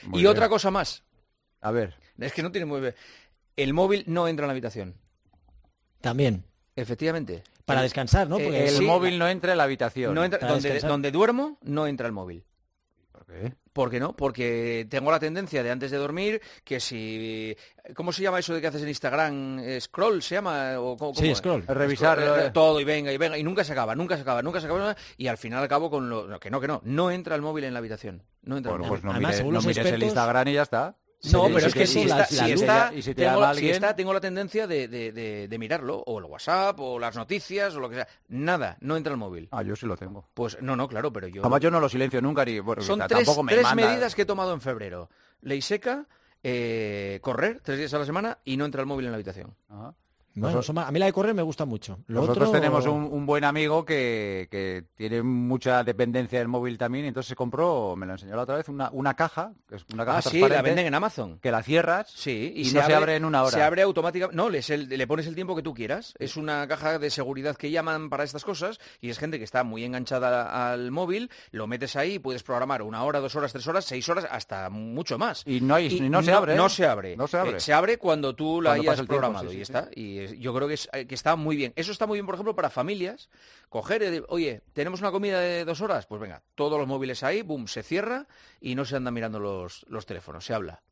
Muy y bien. otra cosa más. A ver. Es que no tiene muy bien. El móvil no entra en la habitación. También. Efectivamente. Para descansar, ¿no? Porque El sí, móvil no entra en la habitación. No entra, Para donde, descansar. donde duermo no entra el móvil. ¿Por qué? ¿Por qué no? Porque tengo la tendencia de antes de dormir que si... ¿Cómo se llama eso de que haces en Instagram? ¿Scroll se llama? ¿O Sí, cómo? scroll. Revisar. Todo y venga, y nunca se acaba. Y al final acabo con lo... No, que no entra el móvil en la habitación. No entra el Bueno, móvil. pues no Además, mires, según no los mires el expertos- Instagram y ya está. No, Sí, pero sí, es que sí, si la- está, la si luz. está, Y si te tengo, llama alguien- tengo la tendencia de mirarlo, o el WhatsApp, o las noticias, o lo que sea. Nada, no entra el móvil. Ah, yo sí lo tengo. Pues no, claro, pero yo... Además, yo no lo silencio nunca ni... Bueno, Son tampoco me tres manda. medidas que he tomado en febrero. Ley seca, correr 3 días a la semana y no entra el móvil en la habitación. Ajá. Bueno, a mí la de correr me gusta mucho. Lo Nosotros otro- tenemos un buen amigo que tiene mucha dependencia del móvil también, y entonces se compró, me lo enseñó la otra vez, una caja, que es una caja Sí, transparente, la venden en Amazon. que la cierras Sí, y no se abre en una hora. Se abre automáticamente. No, le pones el tiempo que tú quieras. Es una caja de seguridad que llaman para estas cosas y es gente que está muy enganchada al móvil. Lo metes ahí, puedes programar 1 hora, 2 horas, 3 horas, 6 horas, hasta mucho más. Y no se abre, ¿eh? No se abre. No se abre. Se abre cuando tú la Cuando pasa hayas el tiempo, programado sí, y sí, está. Y yo creo que está muy bien. Eso está muy bien, por ejemplo, para familias. Coger y decir, oye, tenemos una comida de 2 horas, pues venga, todos los móviles ahí, boom, se cierra y no se andan mirando los teléfonos, se habla.